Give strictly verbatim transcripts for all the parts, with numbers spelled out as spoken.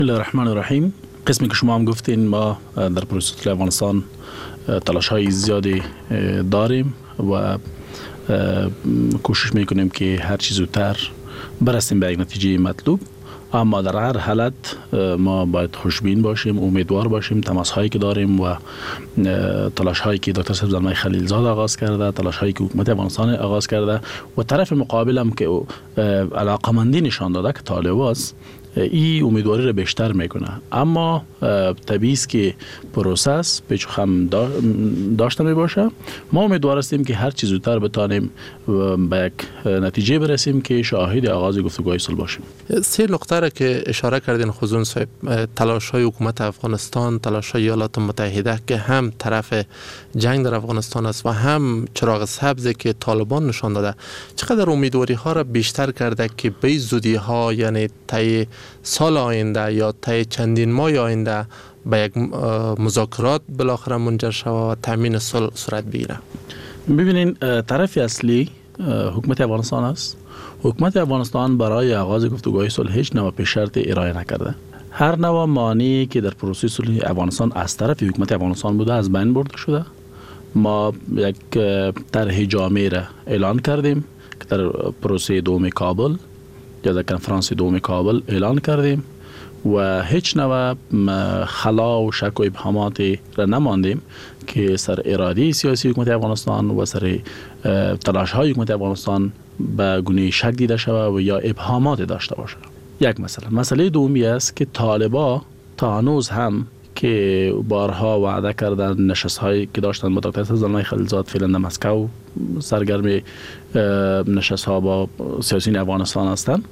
الله الرحمن الرحیم. قسمی که شما هم گفتین، ما در پروسه صلح افغانستان تلاش های زیادی داریم و کوشش میکنیم که هر چیز زودتر برسیم به یک نتیجه مطلوب. اما در هر حالت ما باید خوشبین باشیم، امیدوار باشیم. تماس هایی که داریم و تلاش هایی که دکتر صاحب زلمه خلیلزاد آغاز کرده، تلاش هایی که حکومت افغانستان آغاز کرده و طرف مقابل هم که علاقمندی نشان داده که طالب است، این امیدواری رو بیشتر میکنه. اما طبیعی است که پروسس پیچ و خم داشته می باشه. ما امیدوار هستیم که هر چیز زودتر بتانیم به یک نتیجه برسیم که شاهد آغاز گفتگوهای صلح باشیم. سه نقطه را که اشاره کردین خزون صاحب، تلاش های حکومت افغانستان، تلاش های ایالات متحده که هم طرف جنگ در افغانستان است و هم چراغ سبزی که طالبان نشان داده، چقدر امیدواری ها را بیشتر کرده که به زودی ها، یعنی طی سال آینده یا طی چندین ماه آینده به یک مذاکرات بالاخره منجر شود و تامین صلح صورت بگیره؟ ببینین، طرف اصلی حکومت افغانستان است. حکومت افغانستان برای آغاز گفتگوهای صلح هیچ نوع پیش شرط ارائه نکرده. هر نوع مانعی که در پروسه صلح افغانستان از طرف حکومت افغانستان بوده از بین برده شده. ما یک طرح جامع را اعلان کردیم که در پروسه دوم کابل یا در کنفرانس دوم کابل اعلان کردیم و هیچ نوع خلا و شک و ابهاماتی را نماندیم که سر اراده سیاسی حکومت افغانستان و سر تلاش های حکومت افغانستان به گونه شک دیده شود و یا ابهامات داشته باشه. یک مسئله. مسئله دومی است که طالبا تا هنوز هم که بارها وعده کردن، نشست هایی که داشتن با دکتر زلمه خلیلزاد فعلا در مسکو سرگرم نشست ها با سیاسیون افغانستان هستند،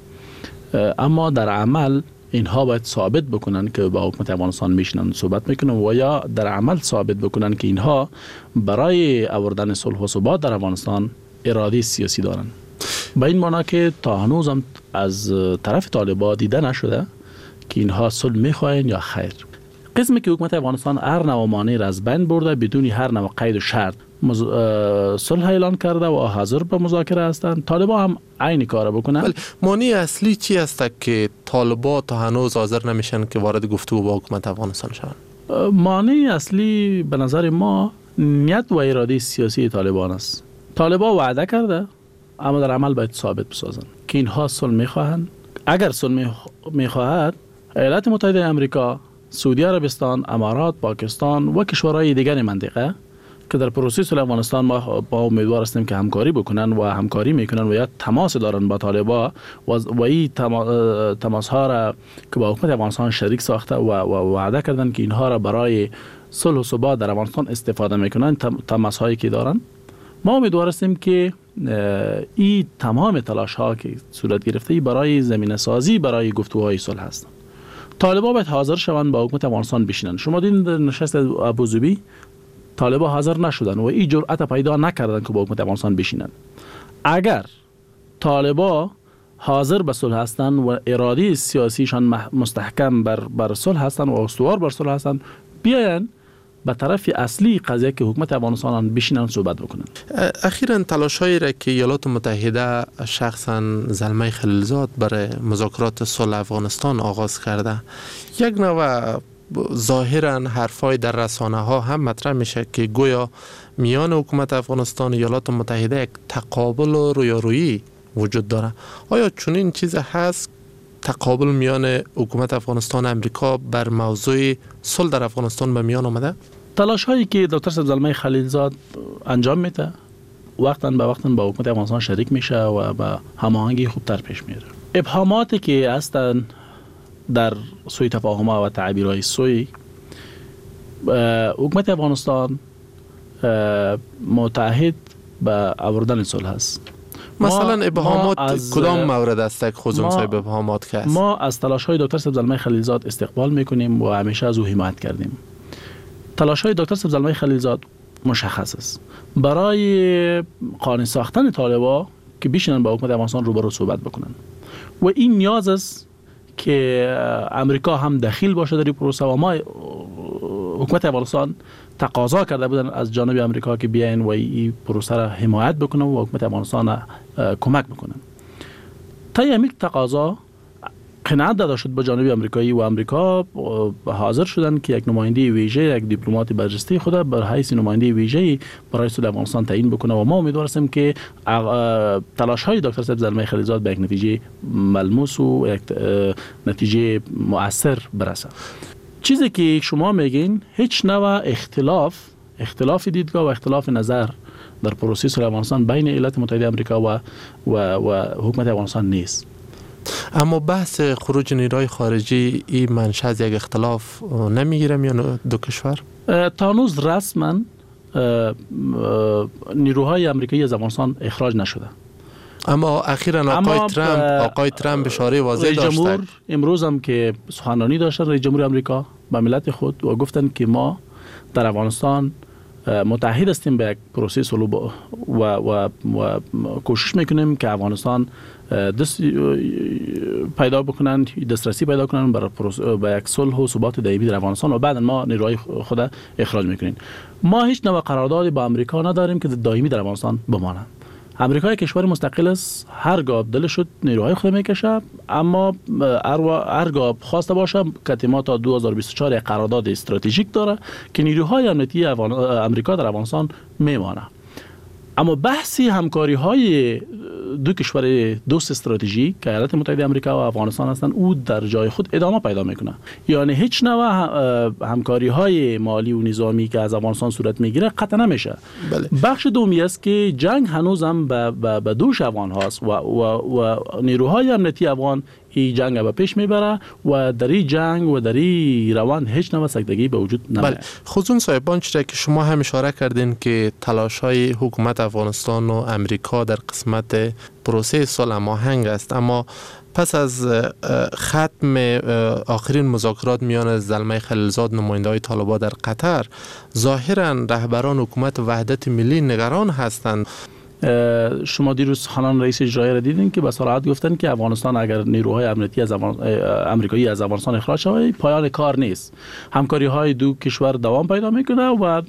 اما در عمل اینها باید ثابت بکنن که با حکومت افغانستان میشنن صحبت میکنن و یا در عمل ثابت بکنن که اینها برای آوردن صلح و ثبات در افغانستان اراده سیاسی دارن. با این معنی که تا هنوز هم از طرف طالبان دیده نشده که اینها صلح میخواین یا خیر. قسمی که حکومت افغانستان هر نوع مانع را از بین برده، بدون هر نوع قید و شرط مز... صلح اعلان کرده و حاضر به مذاکره هستند. طالبان هم عین کار بکنن. ولی مانع اصلی چی است که طالبان تا هنوز حاضر نمیشن که وارد گفتگو با حکومت افغانستان شوند؟ مانع اصلی به نظر ما نیت و اراده سیاسی طالبان است. طالبان وعده کرده اما در عمل باید ثابت بسازن که اینها صلح میخواهند. اگر صلح میخواهد، ایالات متحده آمریکا، سعودی عربستان، امارات، پاکستان و کشورهای دیگر منطقه که در پروسه صلح افغانستان ما با امیدوار هستیم که همکاری بکنن و همکاری میکنن و یا تماس دارن با طالبان و و این تماس ها را که با حکومت افغانستان شریک ساخته و وعده کردن که اینها را برای صلح و ثبات در افغانستان استفاده میکنن. تماس هایی که دارن، ما امیدوار هستیم که این تمام تلاش ها که صورت گرفته برای زمینه سازی برای گفتگوهای صلح هستند. طالبان باید حاضر شوند با حکومت افغانستان بشینن. شما دیدین در نشست ابوظبی طالبان حاضر نشدن و این جرأت پیدا نکردن که با حکومت افغانستان بشینن. اگر طالبان حاضر به صلح هستند و اراده سیاسیشان مستحکم بر بر صلح هستند و استوار بر صلح هستند، بیاین به طرف اصلی قضیه که حکومت افغانستان بشینن صحبت بکنن. اخیراً تلاش‌هایی را که ایالات متحده شخصاً زلمه خلیلزاد برای مذاکرات صلح افغانستان آغاز کرده، یک نوع ظاهراً حرفای در رسانه ها هم مطرح میشه که گویا میان حکومت افغانستان و ایالات متحده یک تقابل و رویارویی وجود داره. آیا چنین چیز هست؟ تقابل میان حکومت افغانستان و امریکا بر موضوع صلح در افغانستان به میان آمده؟ تلاش هایی که دکتر صاحب زلمه خلیلزاد انجام میده، وقتاً به وقتاً با حکومت افغانستان شریک میشه و با هماهنگی خوبتر پیش میره. ابهاماتی که هستن در سوی تفاهم‌ها و تعبیرهای سوی، حکومت افغانستان متعهد به آوردن صلح است. مثلا ابهامات کدام مورد است که خودمون صاحب ابهامات که است؟ ما از تلاش‌های دکتر صاحب زلمه خلیلزاد استقبال میکنیم و همیشه از او حمایت کردیم. تلاش‌های دکتر صاحب زلمه خلیلزاد مشخص است برای قانع ساختن طالبان که بشینن با حکومت افغانستان روبرو صحبت بکنن و این نیاز است که امریکا هم دخیل باشه در این پروسه و ما حکومت افغانستان تقاضا کرده بودن از جانب امریکا که بیاین و این پروسه را حمایت بکنن و حکومت افغانستان کمک بکنن. تا همین تقاضا قناعت داده شد به جانب امریکایی و امریکا حاضر شدن که یک نماینده ویژه، یک دیپلمات برجسته خود بر حیث نماینده ویژه برای صلح افغانستان تعیین بکنه و ما امیدوار هستیم که تلاش های دکتر صاحب زلمه خلیلزاد به یک نتیجه ملموس و یک نتیجه مؤثر برسه. چیزی که شما میگین هیچ نوع اختلاف اختلاف دیدگاه و اختلاف نظر در پروسه صلح افغانستان بین ایالات متحده آمریکا و و و حکومت افغانستان نیست. اما بحث خروج نیروهای خارجی این منشأ از یک اختلاف نمیگیره میان دو کشور؟ تا هنوز رسما نیروهای آمریکایی از افغانستان اخراج نشده. اما اخیراً آقای ترامپ آقای ترامپ اشاره واضح داشتن. امروز هم که سخنرانی داشتن رئیس جمهور آمریکا به ملت خود و گفتن که ما در افغانستان متحد هستیم به یک پروسه صلح و, و, و کوشش میکنیم که افغانستان دست پیدا بکنن، دسترسی پیدا کنن به یک صلح و ثبات دائمی در افغانستان و بعد ما نیروهای خود اخراج میکنیم. ما هیچ نوع قراردادی با امریکا نداریم که دائمی در افغانستان بمانند. امریکا یک کشور مستقل است، هرگاه دل شد نیروهای خود میکشه، اما هرگاه خواسته باشه کتیما تا دو هزار و بیست و چهار قرارداد استراتژیک داره که نیروهای امنیتی امریکا در افغانستان میمانه. اما بحثی همکاری های دو کشور دوست استراتژیک که ایالات متحده آمریکا و افغانستان هستند او در جای خود ادامه پیدا میکنه. یعنی هیچ نوع همکاری های مالی و نظامی که از افغانستان صورت میگیره قطع نمیشه. بله. بخش دومی است که جنگ هنوز هم به, به دوش افغان هاست و, و, و نیروهای امنیتی افغان این جنگ به پیش میبره و در این جنگ و در این روند هیچ نوع سکتگی به وجود نمیاد. بله. خصوصا صاحبان چیزی که شما هم اشاره کردین که تلاش‌های حکومت افغانستان و امریکا در قسمت پروسه صلح هماهنگ است، اما پس از ختم آخرین مذاکرات میان زلمه خلیلزاد نماینده‌های طالبان در قطر، ظاهراً رهبران حکومت وحدت ملی نگران هستند. شما دیروز خانان رئیس اجرایی را دیدین که به صراحت گفتن که افغانستان اگر نیروهای امنیتی از امریکایی از افغانستان اخراج شود پایان کار نیست. همکاری های دو کشور دوام پیدا میکنه و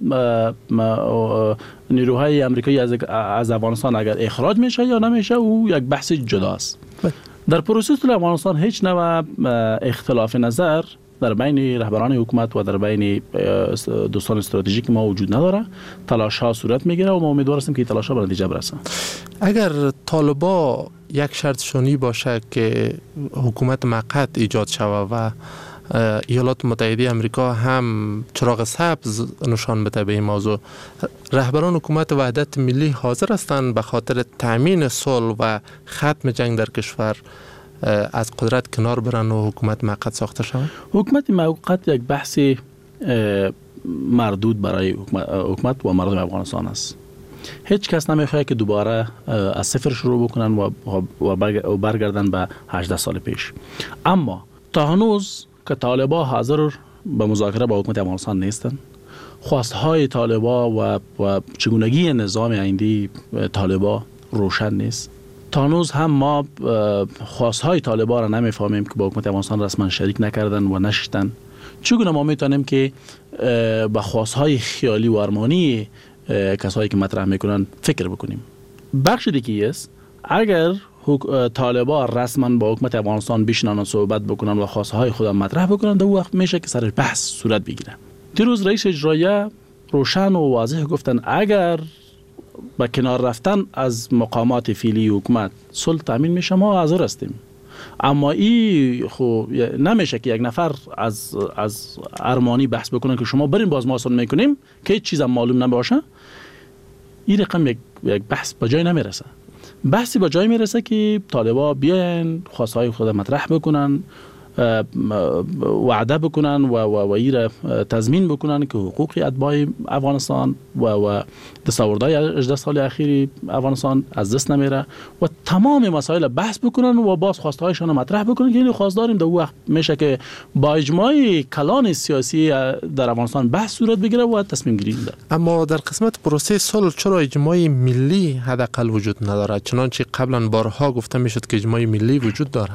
نیروهای امریکایی از از افغانستان اگر اخراج میشه یا نمیشه او یک بحث جداست. در پروسه صلح افغانستان هیچ نوع اختلاف نظر در بین رهبران حکومت و در بین دوستان استراتژیک ما وجود نداره. تلاش ها صورت میگیره و ما امیدوار هستیم که تلاش ها به نتیجه برسن. اگر طالبان یک شرط شونی باشه که حکومت موقت ایجاد شود و ایالات متحده آمریکا هم چراغ سبز نشان بده به این موضوع، رهبران حکومت وحدت ملی حاضر هستند به خاطر تامین صلح و ختم جنگ در کشور از قدرت کنار برن و حکومت موقت ساخته شود؟ حکومت موقت یک بحث مردود برای حکومت و مردم افغانستان است. هیچ کس نمیخواد که دوباره از صفر شروع بکنن و برگردن به هجده سال پیش. اما تا هنوز که طالبان حاضر به مذاکره با حکومت افغانستان نیستن، خواستهای طالبان و و چگونگی نظام آینده طالبان روشن نیست. تا هنوز هم ما خواستهای طالبان را نمیفهمیم که با حکومت افغانستان رسما شریک نکردن و نشدن. چگونه ما میتونیم که به خواستهای خیالی و ارمانی کسایی که مطرح میکنن فکر بکنیم؟ بخش دیگه است اگر طالبان رسما با حکومت افغانستان بشینن صحبت بکنن و خواستهای خود مطرح بکنن، در وقت میشه که سر بحث صورت بگیره. دیروز رئیس اجرایی روشن و واضح گفتن اگر با کنار رفتن از مقامات فعلی حکومت صلح تامین میشه ما حاضر هستیم. اما این خو نمیشه که یک نفر از از ارمانی بحث بکنه که شما برین باز ما صلح میکنیم که هیچ چیز هم معلوم نباشه. این رقم یک یک بحث به جای نمیرسه. بحثی به جای میرسه که طالبان بیاین خواستهای خود مطرح بکنن، وعده بکنن و و و ایره تضمین بکنن که حقوق اتباع افغانستان و و دستاوردهای هجده سال اخیر افغانستان از دست نمیره و تمام مسائل بحث بکنن و باز خواستهایشان مطرح بکنن که اینو خواست داریم. در وقت میشه که با اجماع کلان سیاسی در افغانستان بحث صورت بگیره و تصمیم گیری بده. اما در قسمت پروسه صلح چرا اجماع ملی حداقل وجود نداره؟ چنانچه قبلا بارها گفته میشد که اجماع ملی وجود داره.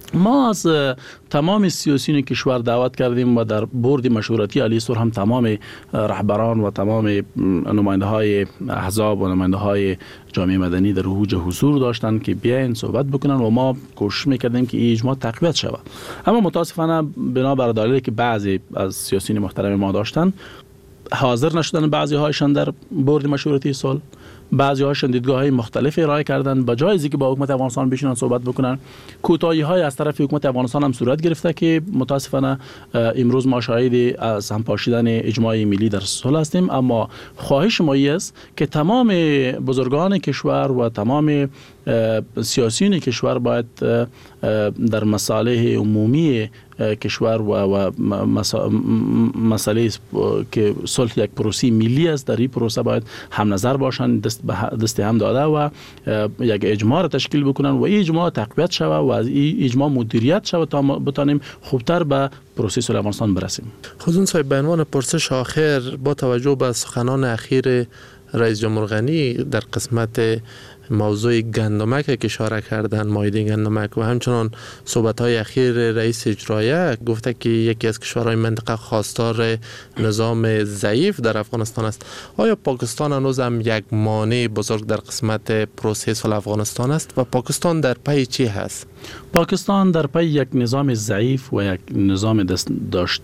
ما از تمام سیاسیون کشور دعوت کردیم و در بورد مشورتی علیسور هم تمام رهبران و تمام نماینده های احزاب و نماینده های جامعه مدنی در اوج حضور داشتن که بیاین صحبت بکنن و ما کوشش میکردیم که این اجماع تقویت شود. اما متاسفانه بنابر دلایلی که بعضی از سیاسیون محترم ما داشتن حاضر نشدن، بعضی هایشان در بورد مشورتی صلح، بعضی هاشون دیدگاه‌های مختلف ارائه کردن. به جای اینکه با حکومت افغانستان بشینن صحبت بکنن، کوتاهی‌های از طرف حکومت افغانستان هم صورت گرفته که متاسفانه امروز ما شاهد از هم پاشیدن اجماع ملی در صلح هستیم. اما خواهش ما است که تمام بزرگان کشور و تمام سیاسیون کشور باید در مصالح عمومی کشور و, و مسئله که صلح یک پروسه ملی است، در این پروسه باید هم نظر باشند، دست دست هم داده و یک اجماع را تشکیل بکنن و این اجماع تقویت شود و از این اجماع مدیریت شود تا بتانیم خوبتر به پروسه صلح افغانستان برسیم. خودتون صاحب به عنوان پرسش آخر، با توجه به سخنان اخیر رئیس جمهور غنی در قسمت موضوع گندمک که اشاره کردن، مایده گندمک، و همچنان صحبت‌های اخیر رئیس اجرایه گفته که یکی از کشورهای منطقه خواستار نظام ضعیف در افغانستان است. آیا پاکستان هنوز هم یک مانع بزرگ در قسمت پروسه صلح افغانستان است و پاکستان در پی چی هست؟ پاکستان در پی یک نظام ضعیف و یک نظام دست داشت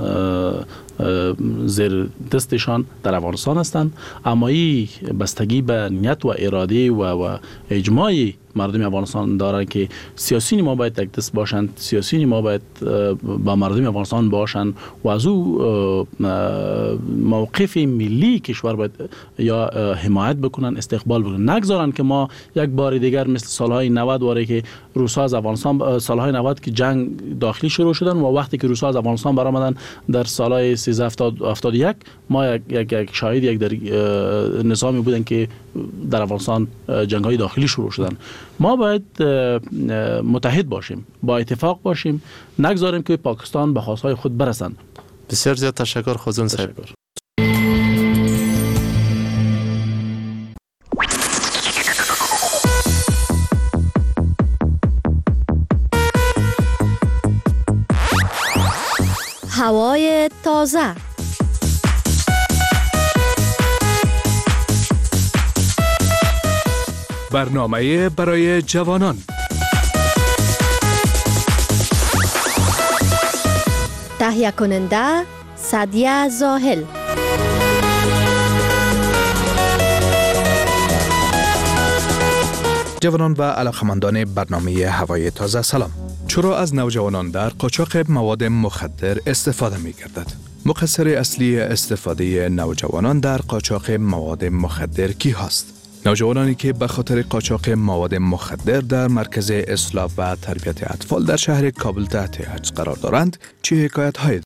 زیر دستشان در افغانستان هستند. اما این بستگی به نیت و اراده و, و اجماع مردم افغانستان دارند که سیاسیون ما باید یک دست باشند، سیاسیون ما باید با مردم افغانستان باشند و از او موقف ملی کشور باید یا حمایت بکنن، استقبال بکنن، نگذارن که ما یک بار دیگر مثل سالهای نود واره که روس‌ها از افغانستان، سالهای نود که جنگ داخلی شروع شدن و وقتی که روس‌ها از افغانستان برآمدن در سالهای سیزده هفتاد و یک ما یک یک, یک شاهد یک در نظامی بودن که در افغانستان جنگ‌های داخلی شروع شدن. ما باید متحد باشیم، با اتفاق باشیم، نگذاریم که پاکستان به خواستهای خود برسند. بسیار زیاد تشکر خودتون صاحب. هوای تازه. برنامه برای جوانان. تهیه کننده سعدیه زاهل. جوانان و علاقمندان برنامه هوای تازه سلام. چرا از نوجوانان در قاچاق مواد مخدر استفاده می گردد؟ مقصر اصلی استفاده نوجوانان در قاچاق مواد مخدر کی هست؟ نوجوانانی که به خاطر قاچاق مواد مخدر در مرکز اصلاح و تربیت اطفال در شهر کابل تحت حجز قرار دارند چه حکایت های